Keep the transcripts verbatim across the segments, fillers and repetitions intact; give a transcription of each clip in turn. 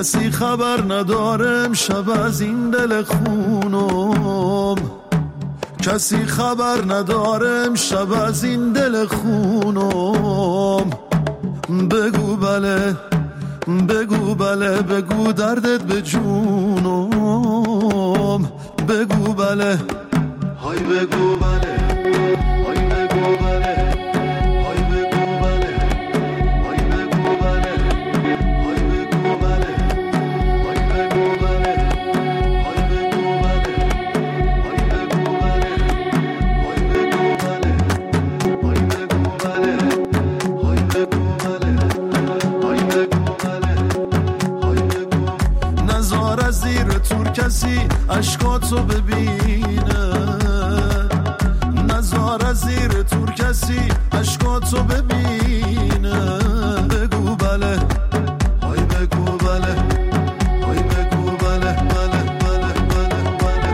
کسی خبر نداره امشب از این دل خونم، کسی خبر نداره امشب از این دل خونم. بگو بله بگو بله بگو دردت به جونم، بگو بله های بگو بله های بگو بله های بگو بله های بگو بله های بگو بله های بگو بله های بگو بله های بگو بله های بگو بله های بگو بله های بگو بله های بگو بله های بگو. نزار از زیر تور کسی اشکاتو ببینه، نزار از زیر تور کسی اشکاتو ببینه. بگو بله های بگو بله های بگو بله بله بله بله بله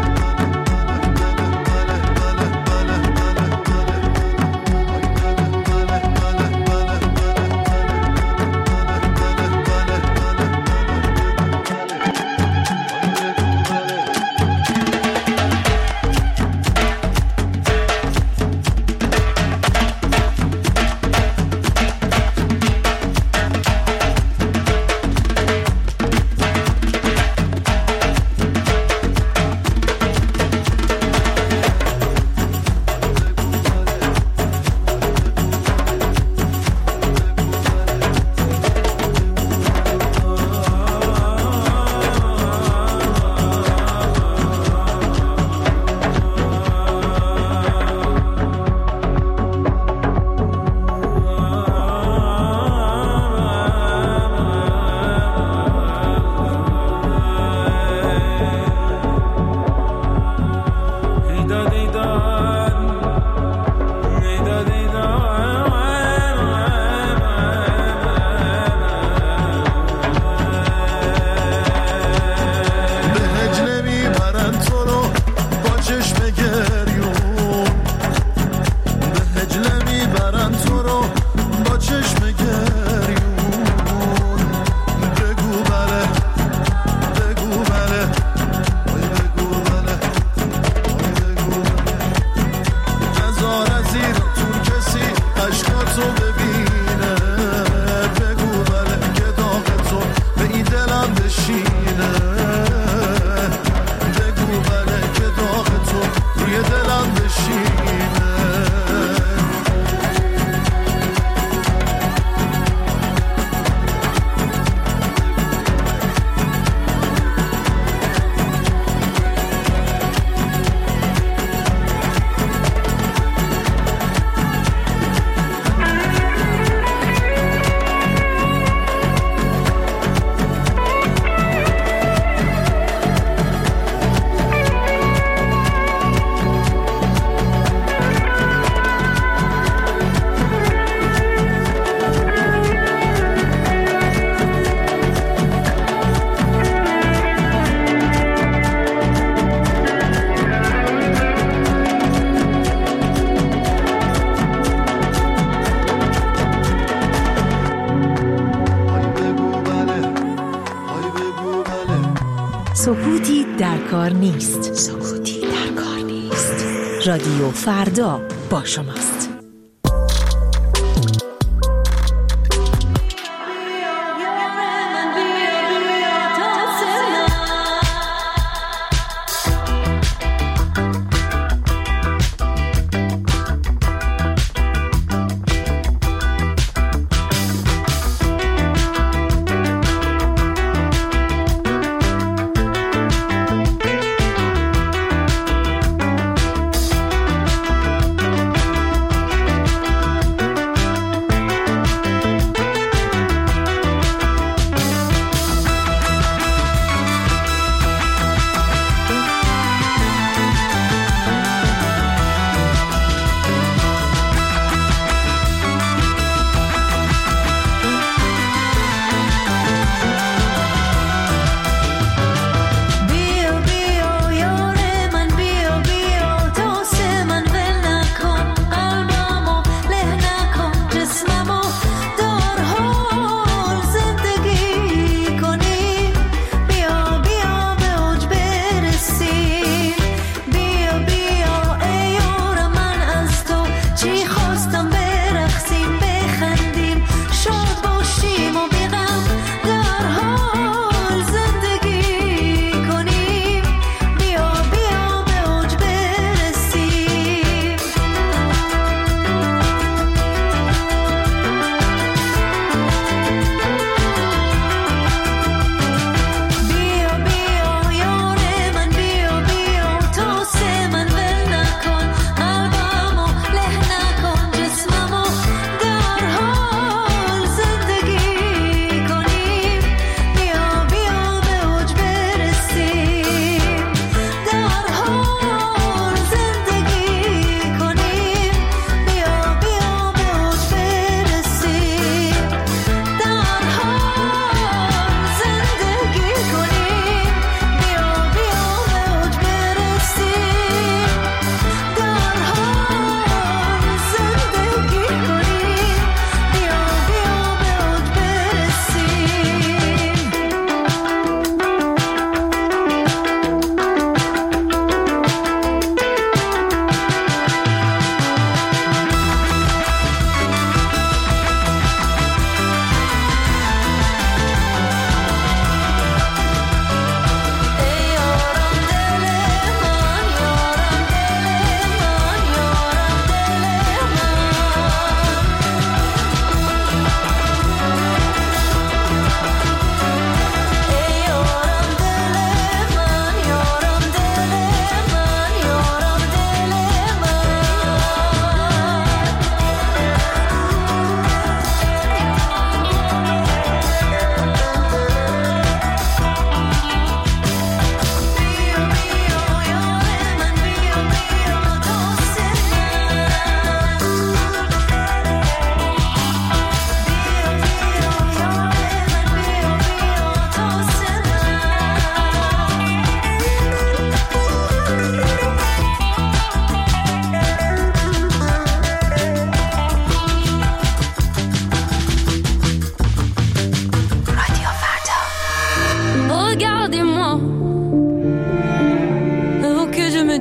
سکوتی در کار نیست. سکوتی در کار نیست. رادیو فردا با شماست.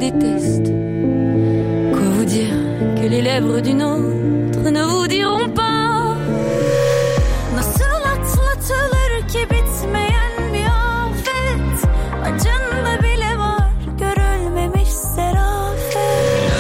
déteste. Quoi vous dire que les lèvres d'une autre ne vous diront pas? Nasıl atlatılır ki bitmeyen bir afet, acında bile var görülmemiş serafet.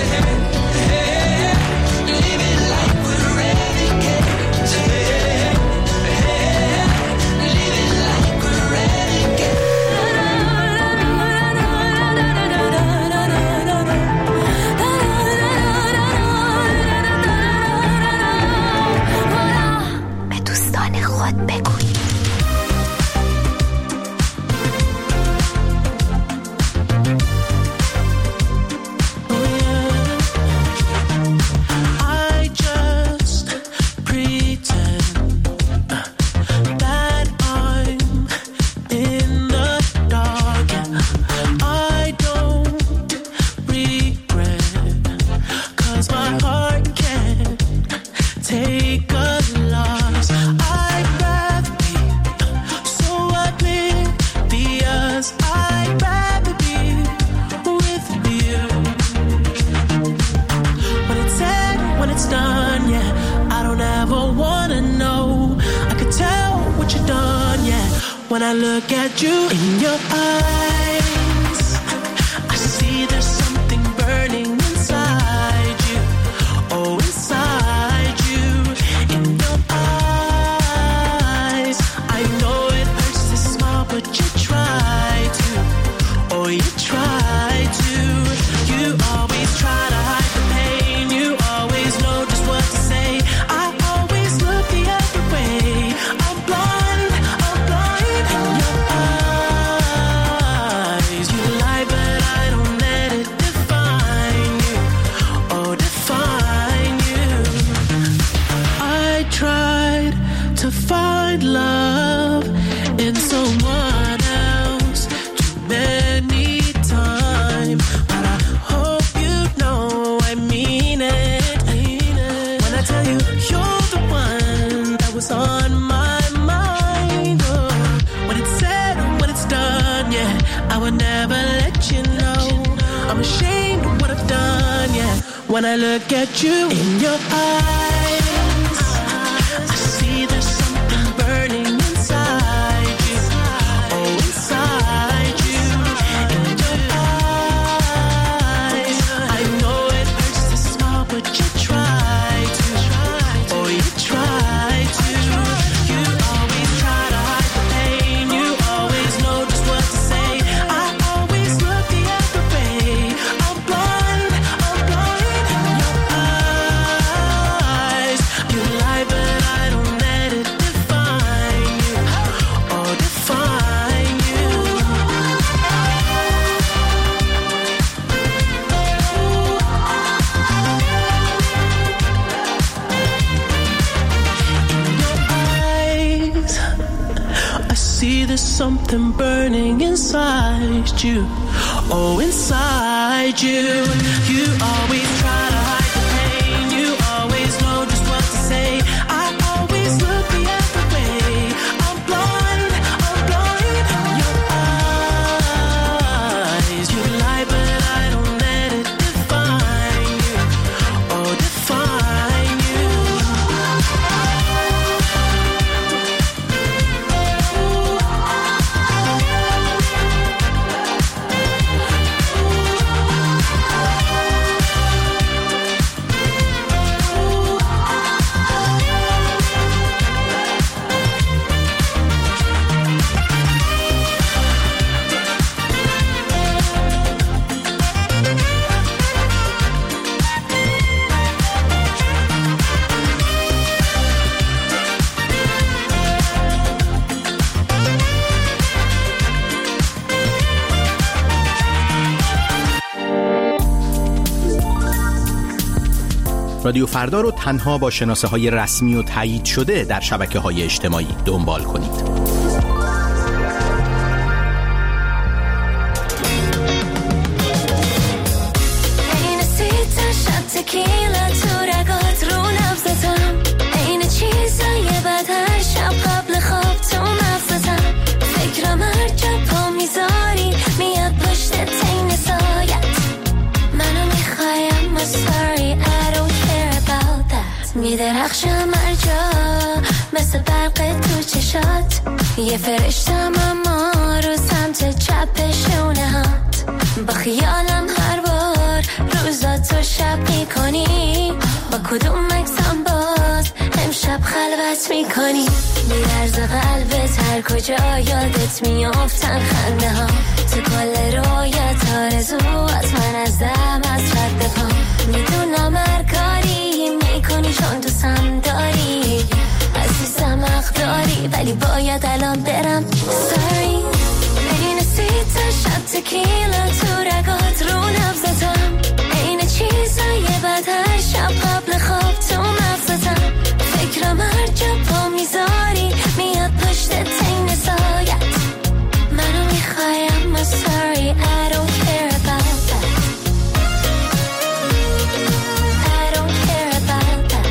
When I look at you in your eyes, I see there's something burning inside you. Oh, inside you, in your eyes. I know it hurts to smile, but you try to. Oh, you try to. You always try to hide the pain. You always know just what to say. I always look the other way. I'm blind. To find love in someone else too many times, but I hope you know I mean it, mean it. When I tell you you're the one that was on my mind, oh, when it's said and when it's done, yeah, I would never let you know. I'm ashamed of what I've done, yeah. When I look at you in your eyes, I see there's something burning inside you. Oh, inside you. In your eyes, I know it hurts to smile, but you try to. Oh, you try to. You always try to hide the pain. You always know just what to say. I always look the other way. I'm blind, I'm blind. In your eyes, you lie, but I don't let it define you. Oh, define you. In your eyes, I see there's something burning inside you. Oh, inside you. You always try to hide the pain. You always know just what to say. I always look the other way. I'm blind, I'm blind. In your eyes, you lie, but I don't let it define you. Oh, define you. رادیو فردا رو تنها با شناسه های رسمی و تایید شده در شبکه های اجتماعی دنبال کنید. فکرم هر جا پا میذاری میاد پشت تین سایت. چشات یه فرشتم اما رو سمت چپ شونهات با خیالم هر بار روزاتو شب میکنی با کدوم مکسم باز امشب خلوت میکنی میرز قلبت هر کجا یادت میافتن خنده ها تو کل رویت آرزوات من از دم از رد پا میدونم هر کاری میکنی چون دوستم داری عزیزم حق داری ولی باید الان برم sorry این سیتا شب تکیلا تو رگات رو نبزتم این چیزای بد هر شب قبل خواب تو مغزتم فکرم هر جا پا میذاری میاد پشت تین سایت منو میخوایم I'm sorry I don't care about that I don't care about that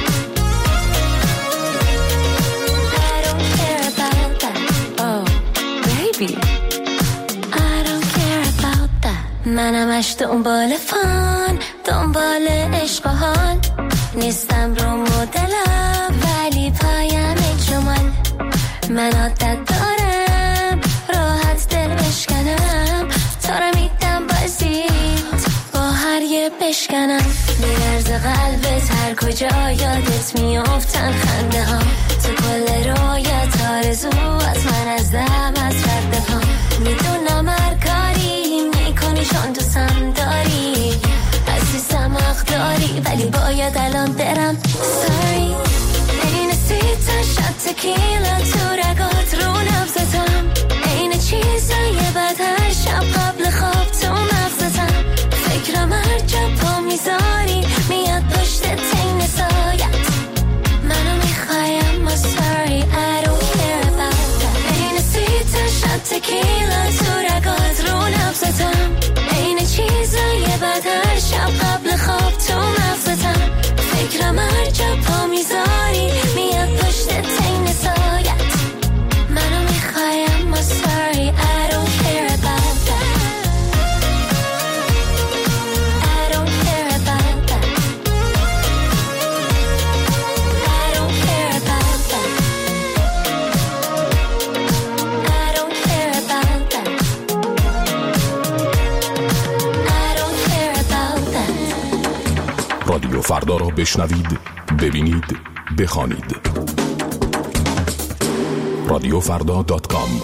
I don't care about that oh baby I don't care about that منمش دنبال فان دنبال عشق و حال نیستم رو مدلم ولی پایم جمال من عادت دارم راحت دل بشکنم تا رو میدم بازیت با هر یه بشکنم میرز قلبت هر کجا یادت میافتن خنده ها تو کل رویت آرزوات من از دم از رد پا میدونم هر کاری میکنی چون دوستم داری عزیزم حق داری ولی باید الان برم sorry این سیتا شب تکیلا تو رگات رو نبزتم این چیزای بد هر شب قبل خواب تو مغزتم فکرم هر جا پا میذاری میاد پشت تین سایت منو میخوایم I'm sorry I don't care about that این سیتا شب تکیلا تو رگات رو نبزتم این چیزای بد هر شب قبل خواب تو مغزتم فکرم هر جا پا میذاری میاد پشت تین سایت منو میخوایم I'm sorry I don't care about that I don't care about that I don't care about that I don't care about that I don't care about that رادیو فردا را بشنوید، ببینید، بخوانید. رادیو فردا دات کام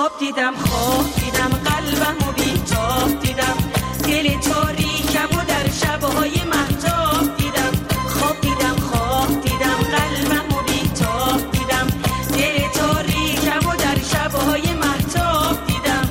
خواب دیدم خواب دیدم قلبم و بی‌تاب دیدم دل تاریکم و در شب‌های مهتاب دیدم خواب دیدم خواب دیدم قلبم و بی‌تاب دیدم دل تاریکم و در شب‌های مهتاب دیدم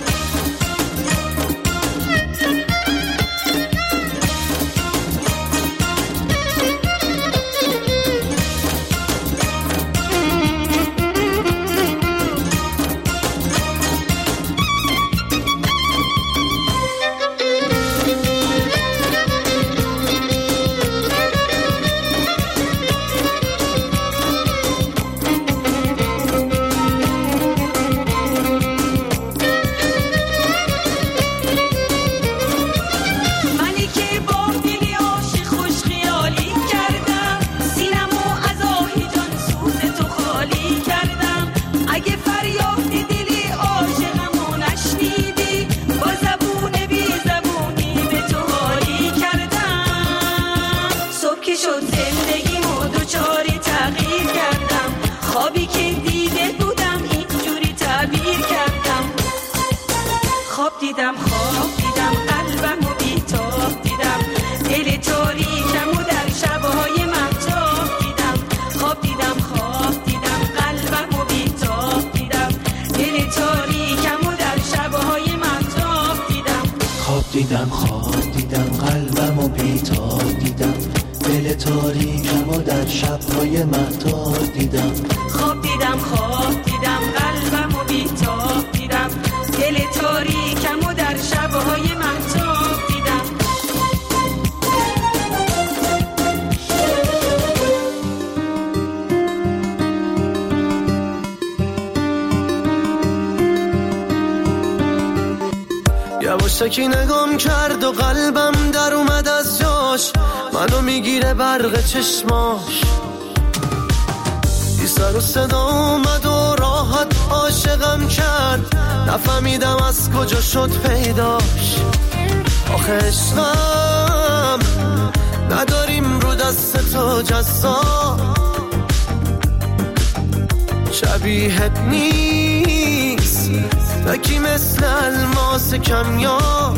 دیدم خواب دیدم قلبم و بی‌تاب دیدم دل تاریکم و در شب‌های مهتاب دیدم خواب دیدم خواب دیدم قلبم و بی‌تاب دیدم دل تاریکم و در شب‌های مهتاب دیدم خواب دیدم خواب دیدم قلبم و بی‌تاب دیدم دل تاریکم و در شب‌های مهتاب دیدم خواب دیدم خواب دیدم قلبم و بی‌تاب دیدم دل تاریکم و در شب‌های مهتاب دیدم یواشکی نگام کرد و قلبم در اومد از جاش منو میگیره برق چشماش بی سر و صدا اومد و راحت عاشقم کرد نفهمیدم از کجا شد پیداش آخه عشقم نداریم رو دست تو جزا شبیهت نیست نکی مثل الماس کمیاب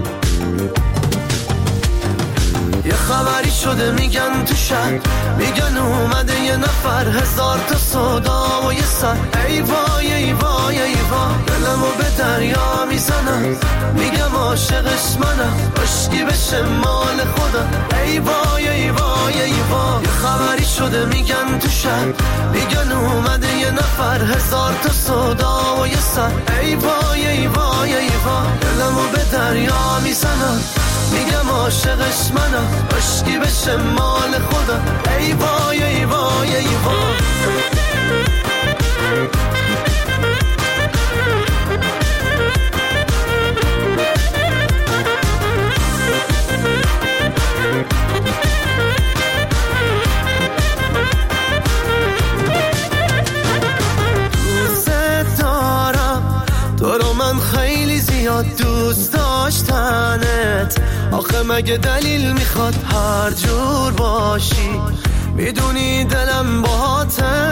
یه خبری شده میگن تو شهر میگن اومده یه نفر هزار تا صدا و یه سر ای وای ای وای ای وای دلمو به دریا میزنم میگم عاشقش منم عشقی بشه مال خودم ای وای ای وای ای وای یه خبری شده میگن تو شهر میگن اومده یه نفر هزار تا صدا و یه سر ای وای ای وای ای وای دلمو به دریا میزنم میگم عاشقش منم عشقی بشه مال خودم ای وای ای وای ای وای دوست دارم تو رو من خیلی زیاد دوست داشتنت آخه مگه دلیل میخواد هر جور باشی میدونی دلم باهاته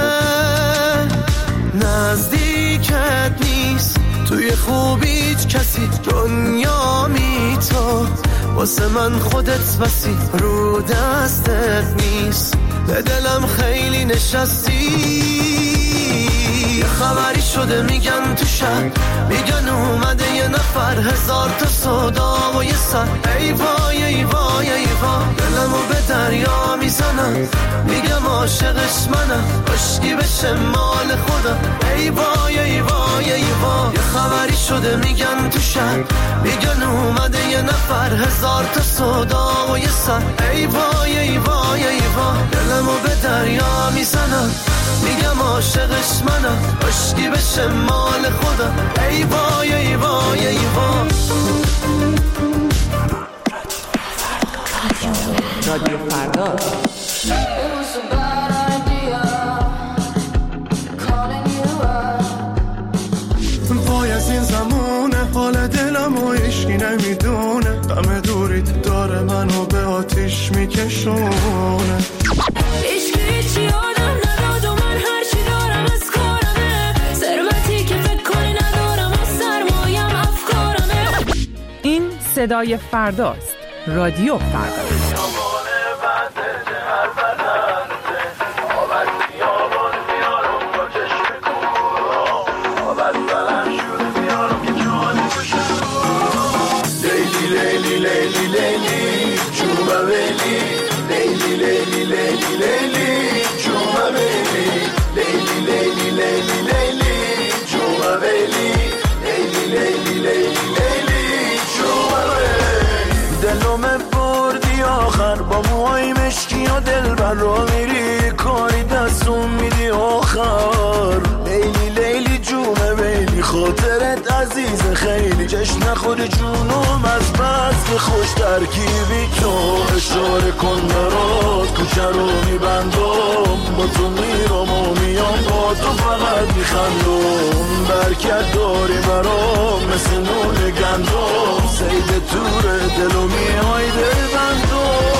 نزدیکت نیست توی خوبیت کسی دنیا می تو واسه من خودت بسی رو دستت نیست به دلم خیلی نشستی خبری شده میگن تو شهر میگن اومده یه نفر هزار تا صدا و یه سر ای وای ای وای ای وای دلمو به دریا میزنم میگم عاشقش منم عشقی بشه مال خودم ای وای ای وای ای وای یه خبری شده میگن تو شهر میگن اومده یه نفر هزار تا صدا و یه سر ای وای ای وای ای وای دلمو به دریا میزنم میگم عاشقش منم عشقی بشه مال خودم ای وای ای وای ای وای رادیو فردا وای از این زمونه حال دلم و عشقی نمیدونه غم دوریت داره منو به آتیش میکشونه عشقی چی آدم نداد و من هرچی دارم از کارمه ثروتی که فکر کنی ندارم صدای فرداست. رادیو فردا. لیلی لیلی لیلی جوما ویلی لیلی لیلی لیلی لیلی جوما ویلی لیلی لیلی لیلی لیلی جوما ویلی لیلی لیلی لیلی لیلی جوما ویلی دلم بردی آخر با موهای مشکی و دل بر رو میری کاری دستون میدی آخر لیلی لیلی جوما ویلی خاطرت عزیز خیلی جشن نخوری جونم از بس که خوش ترکیبی تو اشاره کن برات کوچه رو میبندم با تو میرم و میام با تو فقط میخندم برکت داری برام مثل نون گندم سید تور دل و میای دل بندم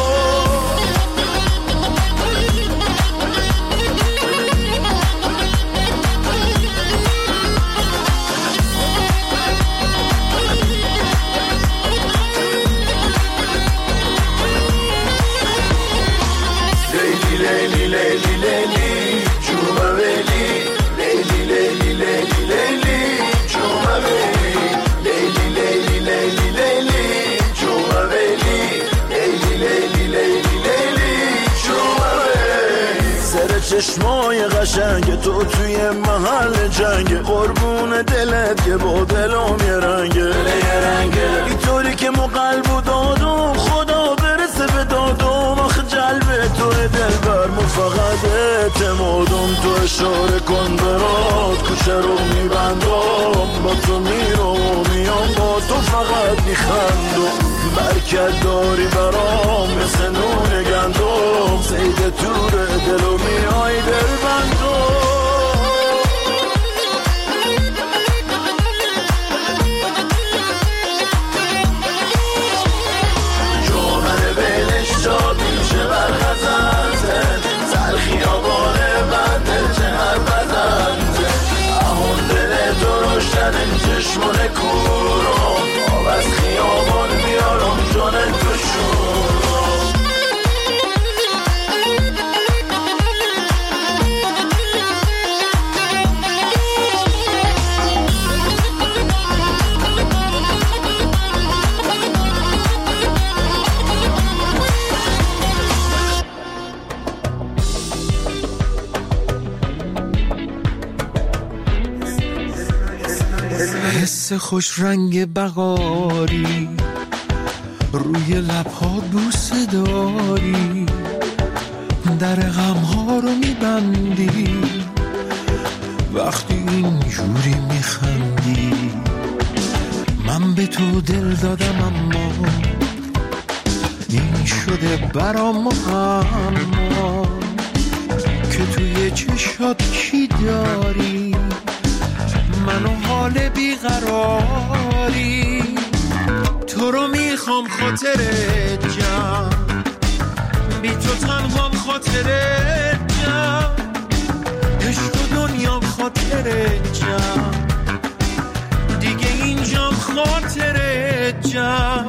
لیلی لیلی لیلی جوما ویلی لیلی لیلی لیلی لیلی جوما ویلی لیلی لیلی لیلی لیلی جوما ویلی لیلی لیلی لیلی لیلی جوما ویلی سر چشمای قشنگ تو توی محل جنگ قربون دلت که با دلم یه رنگه اینطوری که مو قلبو دادم خدا برسه به دادم آخه جلب تو دل برمو فقط اعتمادم تو اشاره کن برات کوچه رو میبندم با تو میرم و میام با تو فقط میخندم برکت داری برام مثل نون گندم سید تور دل و میای دل بندم چشمونه کورم آب از خیابان بیارم جان تو شورم حس خوش رنگ بغاری روی لبها بوسه داری در غمها رو میبندی وقتی اینجوری میخندی من به تو دل دادم اما این شده برام معما که توی چشات کی داری منو حال بیقراری تو رو میخوام خاطرت جمع بی تو تنهام خاطرت جمع عشق و دنیام خاطرت جمع دیگه اینجام خاطرت جمع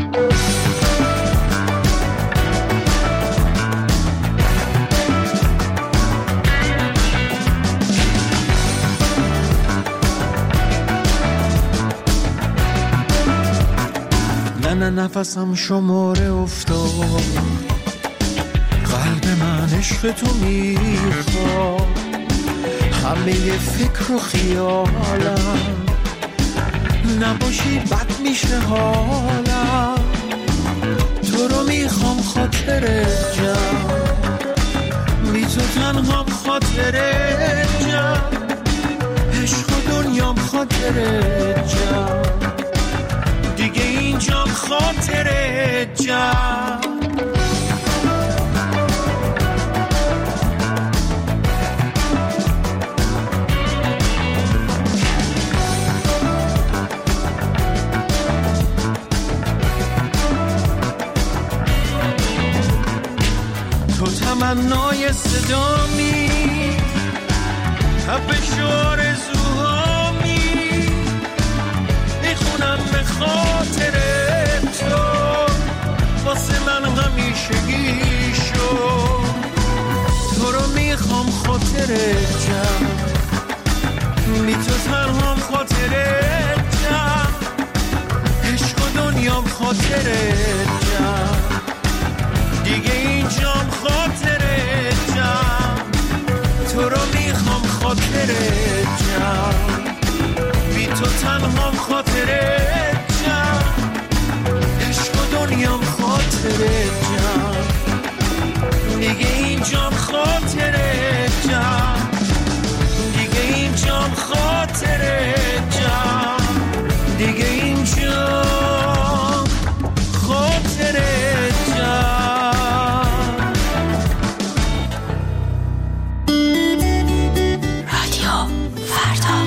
نه نفسم شماره افتاد قلب من عشق تو میخواد همه فکر و خیالم نباشی بد میشه حالم تو رو میخوام خاطرت جمع بی تو تنهام خاطرت جمع عشق و دنیام خاطرت جمع دیگه اینجام خاطرت جمع تو تمنای صدامی تپش آرزوهامی میخونم به خاطرت خاطرت جمع، دیگه اینجام خاطرت جمع، تو رو میخوام خاطرت جمع، بی تو تنهام خاطرت جمع، عشق و دنیام خاطرت جمع، دیگه اینجام خاطرت جمع، دیگه اینجام خاطرت جمع، دیگه اینجام خاطرت جمع. رادیو فردا.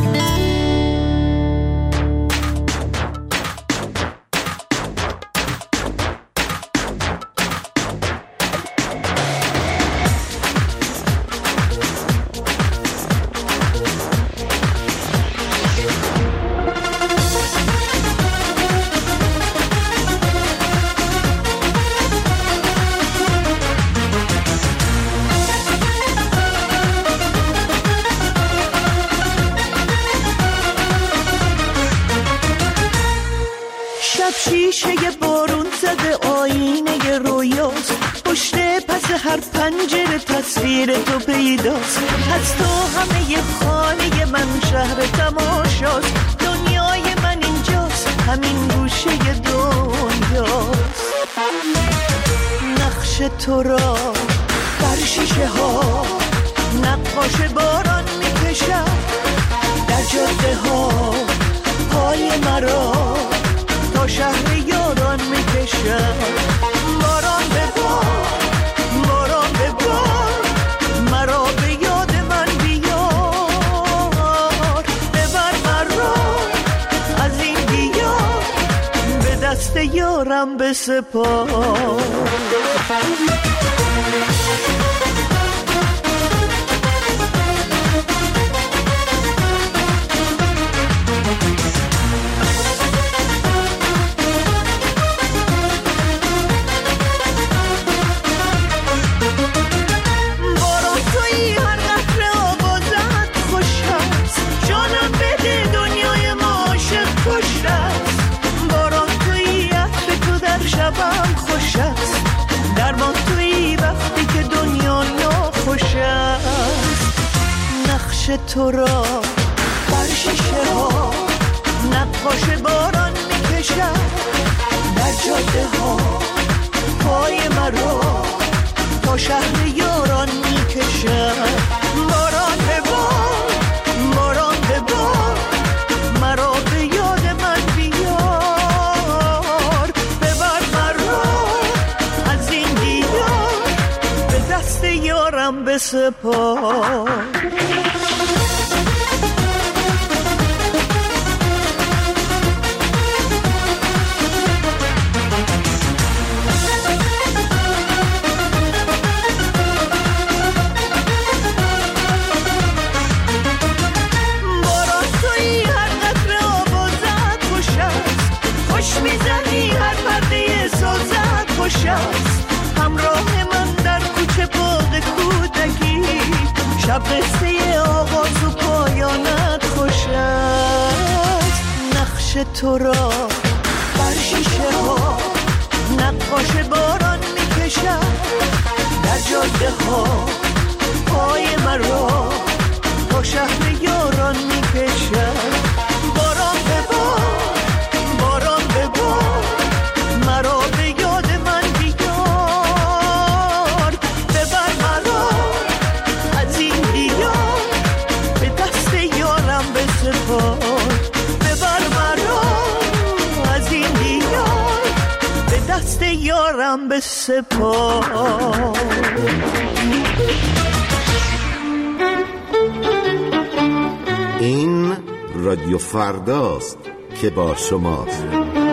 شیشه بارون زده آینه رویاست، پشت پس هر پنجره تصویر تو پیداست، از تو همه خانه من شهر تماشاست، دنیای من اینجاست، همین گوشه دنیاست. نقش تو را بر شیشه ها نقاش باران میکشد، در جاده ها پای مرا تا شهر یاران میکشد. باران به بار، باران به بار، مرا به یاد من بیار، ببر مرا از این دیار، به دست یارم بسپار. شبم خوش است، درمان توی وقتی که دنیا ناخوش است. نقش تو را بر شیشه ها نقاش باران میکشد، در جاده ها پای مرا تا شهر یاران میکشد. باران به بار، باران به بار، مرا به یاد من بیار، ببر مرا از این دیار، به دست یارم بسپار. همراه من در کوچه باغ کودکی، شب قصه آغاز و پایانت خوش است. نقش تو را بر شیشه ها نقاش باران میکشد، در جاده ها پای مرا تا شهر یاران میکشد. باران به بار، باران به بار، مرا به یاد من بیار، ببر مرا از این دیار، به دست یارم بسپار. ببر مرا از این دیار، به دست یارم بسپار. این رادیو فرداست که با شماست.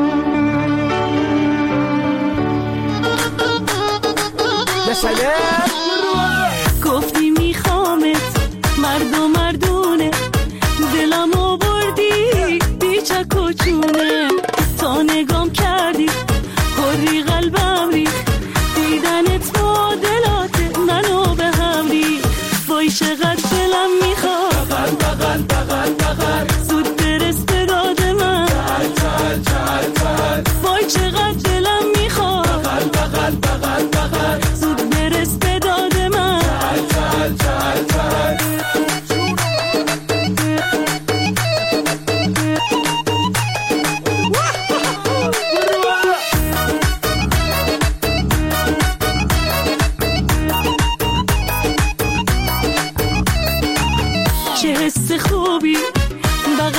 گفتی میخوامت مرد و مردونه، دلمو بردی بیچک و چونه، تا نگام کردی کری قلبم ری، دیدنت معادلات منو به هم ری. وای چقدر دلم میخواد بغل بغل بغل بغل، زود برس به داد من، چل چل چل چل. وای چقدر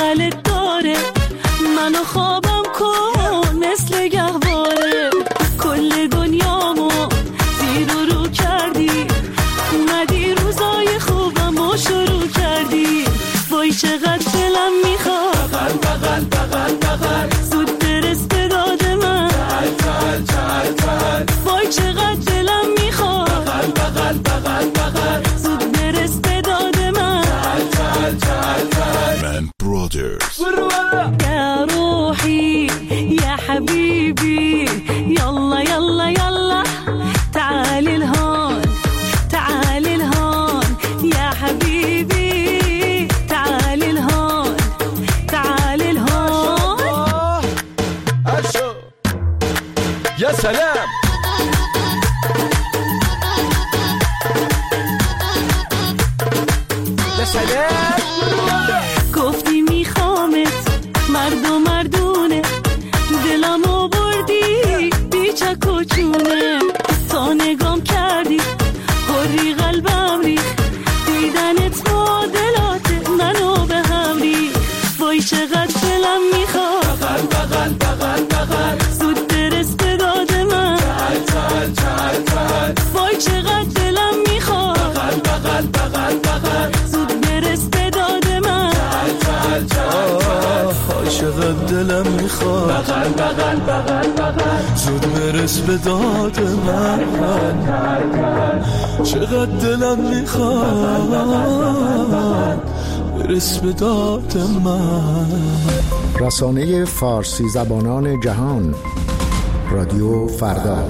بغلت داره منو خوابم کن مثل گهواره کل دنیامو زیر و رو کردی اومدی روزای خوبمو شروع کردی وای چقدر دلم میخواد بغل بغل بغل بغل زود برس به داد من چل چل چل چل وای چقدر دلم میخواد بغل بغل بغل بغل زود برس به داد من چل چل چل من برادرز يا روحي يا حبيبي يلا يلا يلا تعالي لهون تعالي لهون يا حبيبي تعالي لهون تعالي لهون اشو يا سلام يا سلام گفتی میخوامت مرد و مردونه دلمو بردی بیچک و چونه تا نگام کردی هری قلبم ریخ دیدنت معادلات منو به هم ریخ وای چقدر دلم میخواد بغل بغل بغل بغل زود برس به داد من چل چل چل چل وای چقدر دلم میخواد بغل بغل بغل بغل زود برس به داد من چل چل چل چقدر دلم میخواد بغل بغل بغل بغل زود برس به داد من چقدر دلم میخواد برس به داد من. رسانه فارسی زبانان جهان رادیو فردا.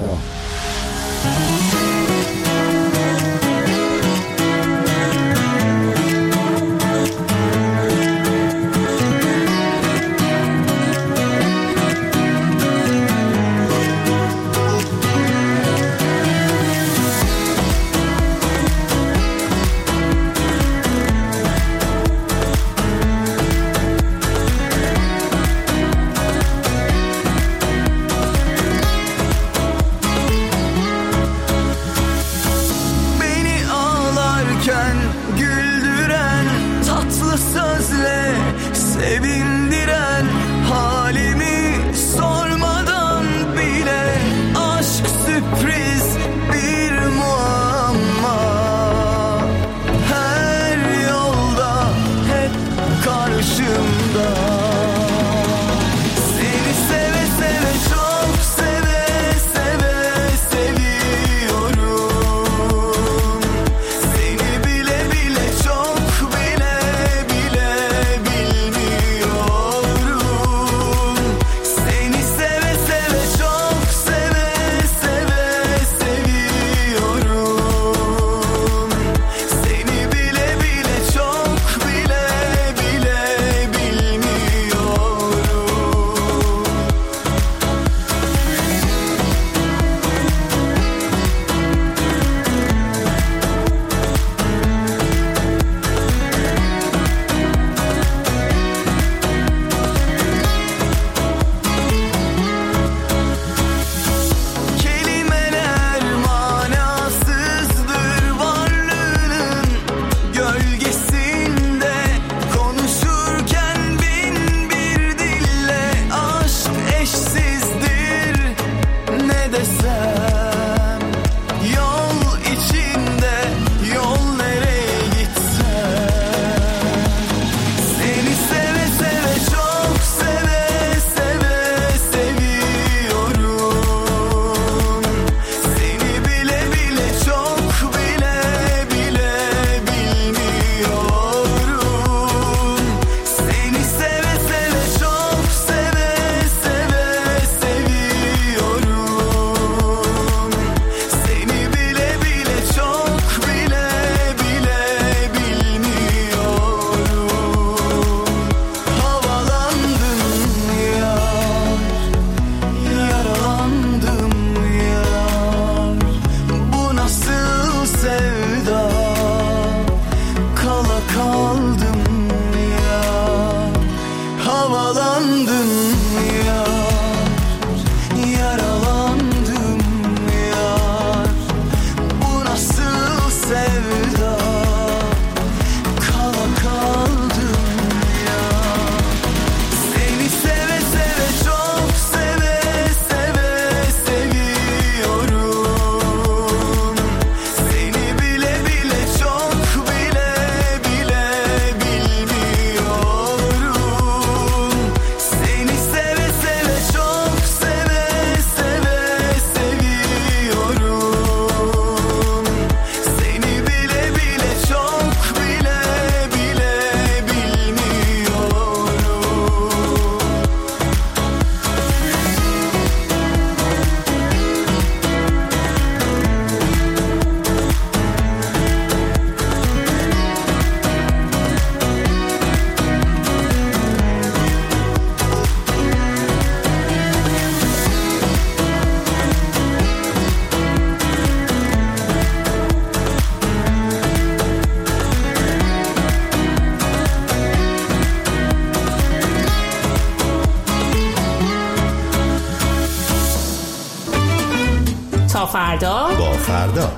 تا فردا با فردا.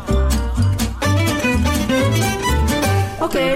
اوکی.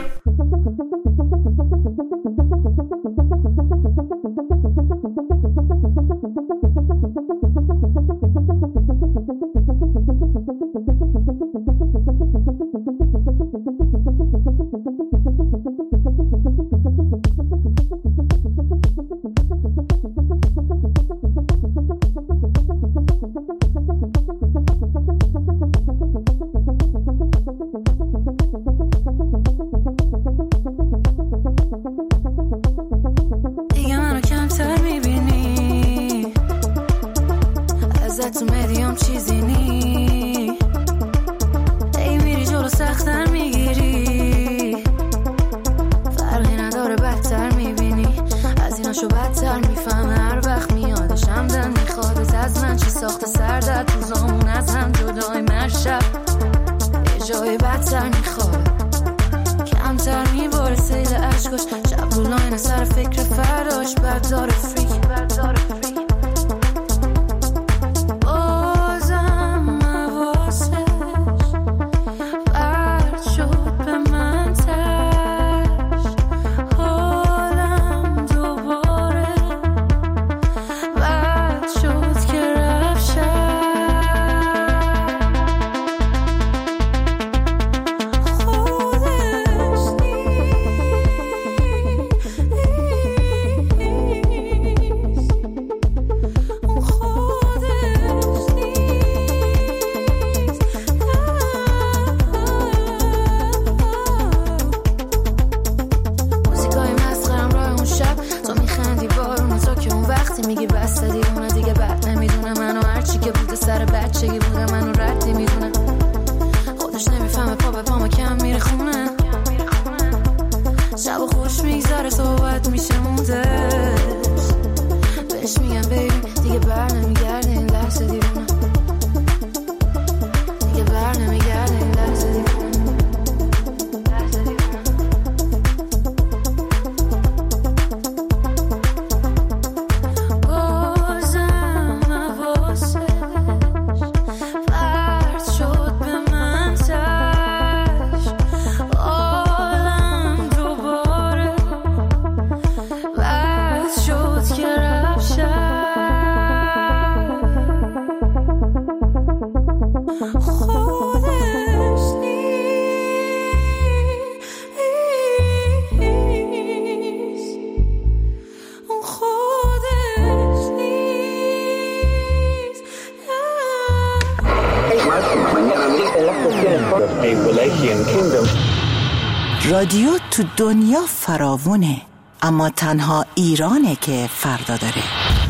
رادیو تو دنیا فراوونه، اما تنها ایرانه که فردا داره.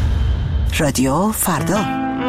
رادیو فردا.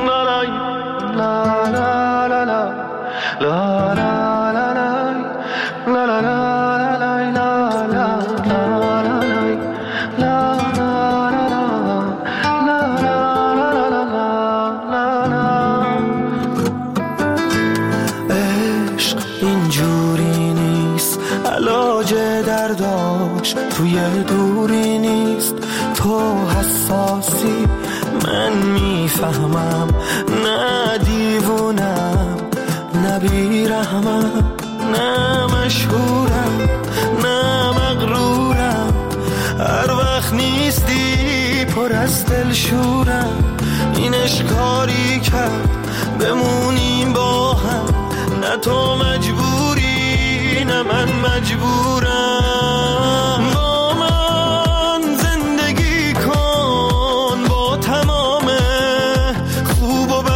عشق اینجوری نیست، علاج درداش توی دوری نیست. تو حساسی من میفهمم، نه دیوونم نه بیرحمم، نه مشهورم نه مغرورم. هر وقت نیستی پر از دل شورم. این اشکاری کرد بمونیم با هم، نه تو مجبوری نه من مجبورم. با من زندگی کن با تمام خوب و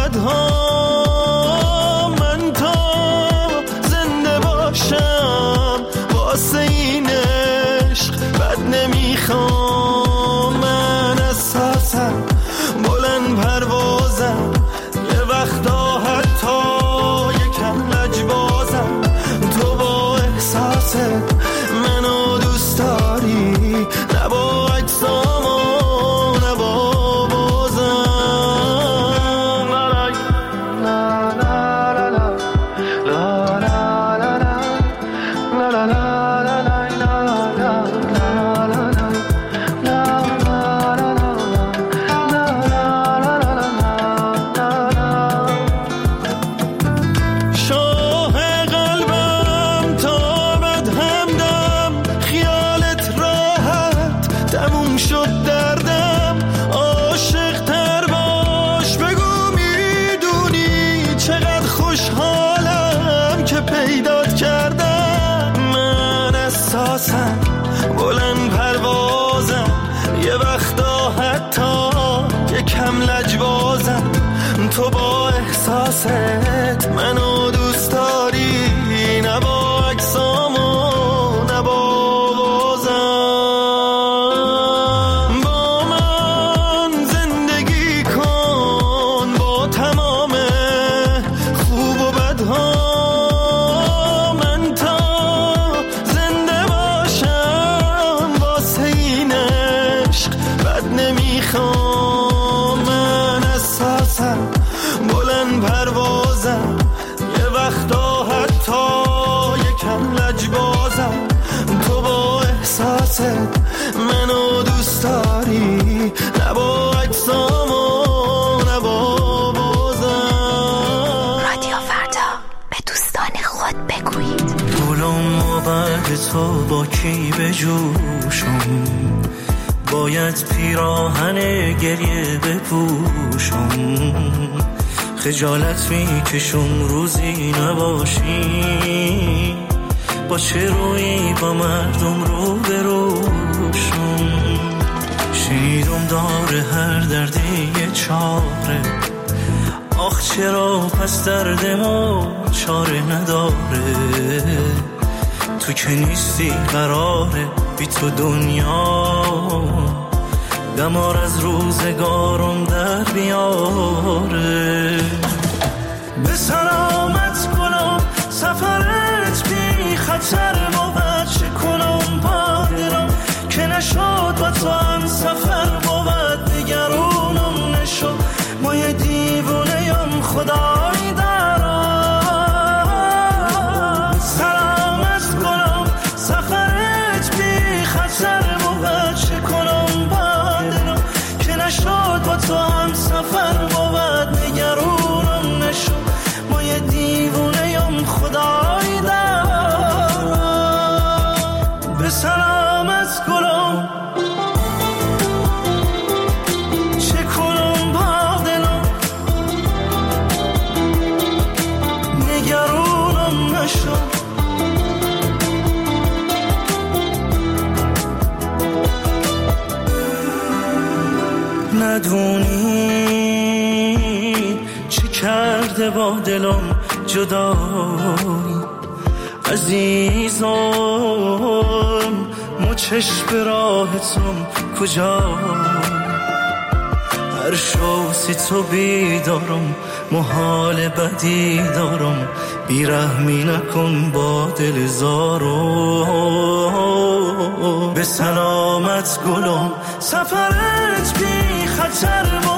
بدها، من تا زنده باشم واسه این عشق بد نمیخوام. من اساسم بلند پروازم، یه وقتا حتی یکم لجبازم. تو با احساست منو نمیخوام، من اساسم بلند پروازم، یه وقتا حتی یکم لجبازم. تو با احساست منو دوست داری، نه با اجسامو نه با بازم. رادیو فردا، به دوستان خود بگویید گلم و بعد تو با کی بجوشم، باید پیراهن گریه بپوشم. خجالت میکشم روزی نباشی، با چه روی با مردم رو بروشم. شیرم داره هر دردی یه چاره، آخ چرا پس درد ما چاره نداره. تو که نیستی قراره بی تو دنیا دمار از روزگارم در بیاره. به سلامت گلم سفرت بی خطر بود، چه کنم با دلم که نشد با تو هم سفر بود. نگرونم نشد ما یه دیوونه یم خدای دارم. سلامت گلم سفرت بی خطر بود، چه کنم با دلم که نشد با تو هم سفر بود. نگرونم نشد ما یه دیوونه یم خدای دارم. به سلامت گلم چه کنم با دلم، نگرونم نشد. ندونی چی کرده با دلم جدایی عزیزم، مو چشم راحتم کجا. هر شوسی تو بیدارم، محال بدی دارم، بیرحمی نکن با دل زارم. به سلامت گلم سفرت بی خطر